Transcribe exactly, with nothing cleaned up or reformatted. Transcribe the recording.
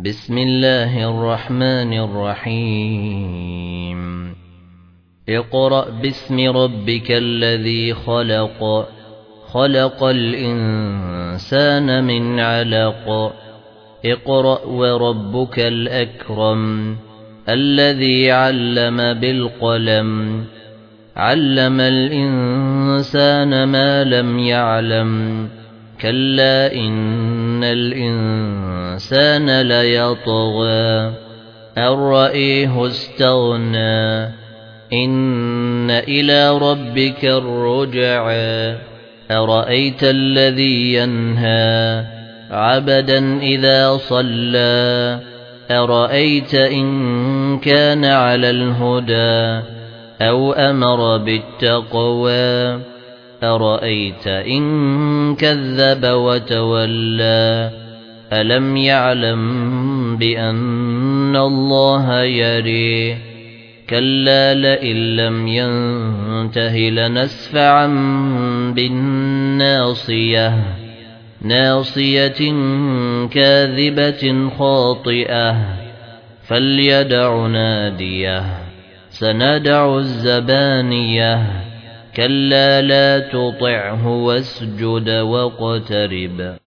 بسم الله الرحمن الرحيم اقرأ باسم ربك الذي خلق خلق الإنسان من علق اقرأ وربك الأكرم الذي علم بالقلم علم الإنسان ما لم يعلم كلا إن الإنسان ليطغى أن رآه استغنى إن إلى ربك الرجعى أرأيت الذي ينهى عبدا إذا صلى أرأيت إن كان على الهدى أو أمر بالتقوى أرأيت إن كذب وتولى ألم يعلم بأن الله يرى كلا لئن لم ينته لنسفعا بالناصية ناصية كاذبة خاطئة فليدع ناديه سندع الزبانية كلا لا تطعه واسجد واقترب